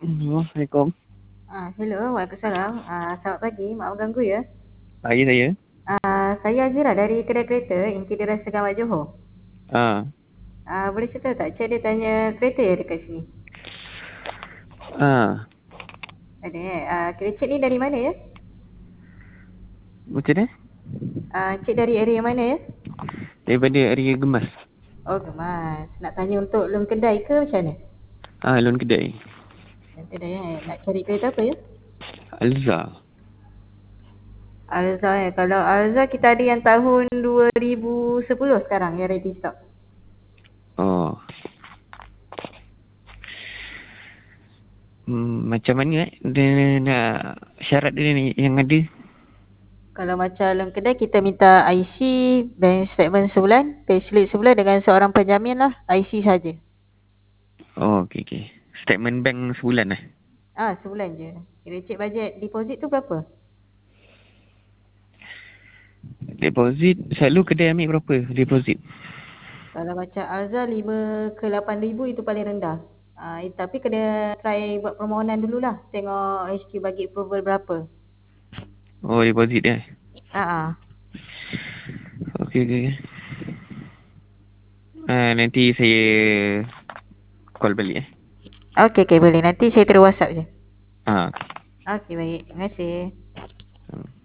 Assalamualaikum. Hello, Waalaikumsalam. Selamat pagi, maaf ganggu ya. Pagi saya. Saya Azira dari kedai kereta Inkedira Segamat Johor. Ah. Boleh cerita tak? Cik dia tanya kereta ya dekat sini. Ah. Ada kira cik ni dari mana ya? Macam mana? Cik dari area mana ya? Daripada area Gemas. Oh, Gemas. Nak tanya untuk loan kedai ke macam mana? Loan kedai. Loan kedai nak cari kereta apa ya? Alza. Alza ya. Kalau Alza kita ada yang tahun 2010 sekarang yang ready stock. Oh. Macam mana dia nak syarat dia ni yang ada? Kalau macam loan kedai kita minta IC, bank statement sebulan, payslip sebulan dengan seorang penjamin lah, IC saja. Oh, okey. Statement bank sebulan lah. Sebulan je. Kira cik bajet deposit tu berapa? Deposit selalu kedai ambil berapa deposit? Kalau macam Alza 5 ke 8 ribu itu paling rendah. Tapi kena try buat permohonan dululah. Tengok HQ bagi approval berapa. Oh, deposit dia. Okey. Nanti saya call balik. Okey, boleh. Nanti saya terus WhatsApp je. Okay. Okey, baik. Terima kasih.